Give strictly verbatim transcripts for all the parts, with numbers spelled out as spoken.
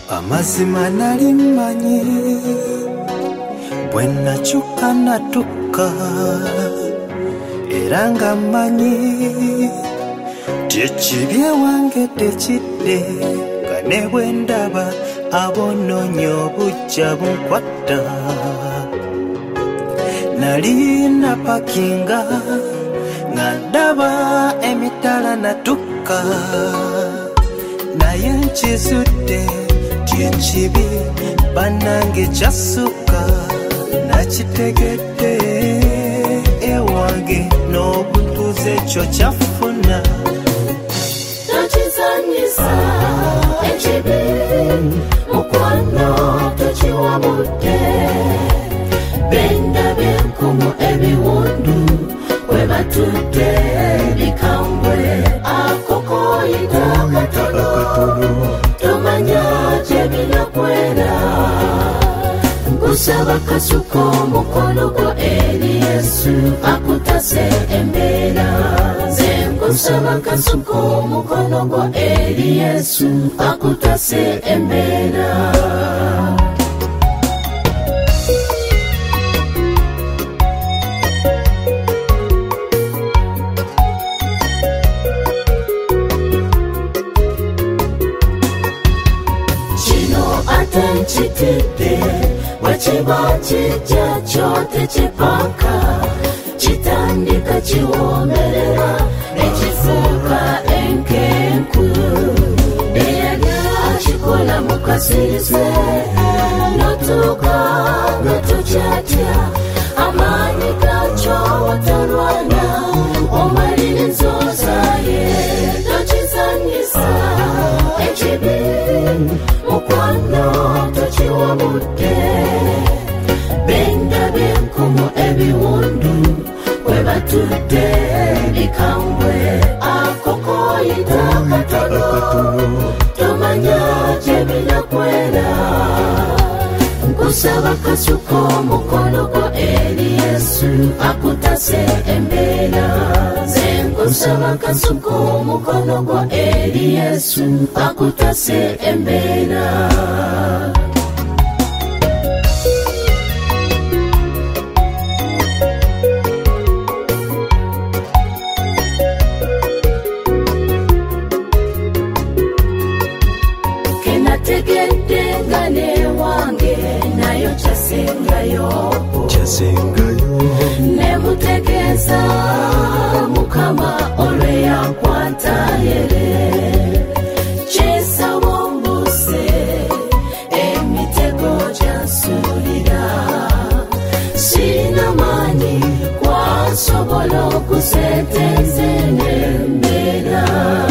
amazima nali mmanyi bwe nakyuka natuka era nga mmanyi tekibi ewange tekidde nga ne bwe ndaba abonoonya obujja bunkwata nali napakinga nga ndaba emitala natuka naye nkizudde kyekibi bannange kyassuka nakitegedde ewange n'obutuuze ekyo kyafuna tokizanyisa ekibi mukwano tokiwabudde benda byenkumu ebiwundu we batudde bikambwe akokoyita katono tomanya gye binakwera nkusaba kasuka omukono gwo eri Yesu akutase embeera nze nkusaba kasuka omukono gwo eri Yesu akutase embeera Chitide, wachiba chija chote chipaka chitandika chiwomerera echifuka enkenku eyanya chikola mukasirize notuka gatuchatya amani gacho watarwana omalini nzozaye tochizanyisa echibi mukwano tokiwabudde benda byenkumu ebiwundu we batudde bikambwe akokoyita katono tomanya gye binakwera nkusaba kasuka omukono gwo eri Yesu akutase embeera nze nkusaba kasuka omukono gwo eri Yesu akutase embeera kenategedde nga newange nayo kyasengayo kyasengayo nemutegeeza mukama olwe yankwata yere kyesabo mbuse emitego gyansuulira sirina maanyi kwansobola okusentenza enembeera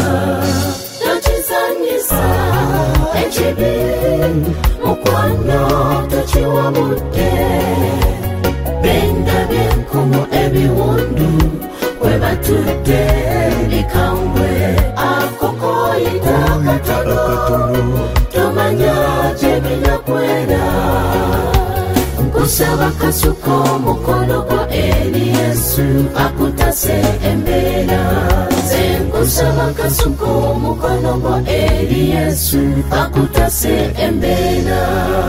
tokizanyisa ekibi mukwano tokiwabudde benda byenkumu ebiwundu we batudde bikambwe akokoyita katono tomanya gye binakwera nkusaba kasuka omukono gwo eri Yesu akutase embeera nze nkusaba kasuka omukono gwo eri Yesu akutase embeera